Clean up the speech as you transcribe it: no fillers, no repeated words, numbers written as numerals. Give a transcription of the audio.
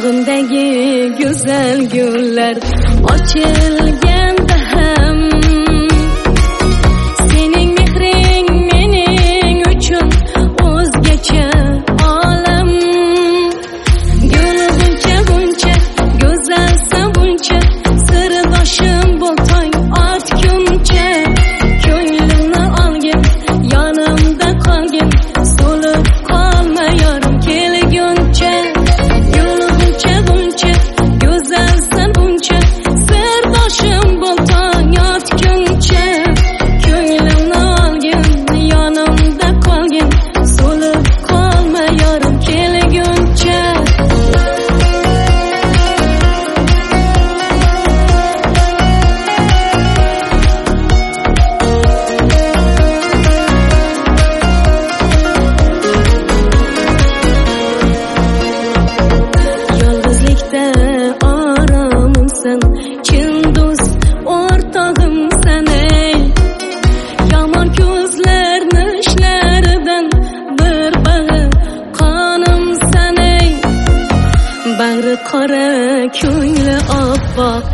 Bağımdagi güzel güller açılganda ham sening mehring mening uchun o'zgacha olam. Gul buncha buncha go'zalsan buncha sirdoshim bo'lsang ortguncha ko'nglimni olgin yonimda qolgin so'lib qolma yorim kelguncha. Bag'ri qora ko'ngli oppoq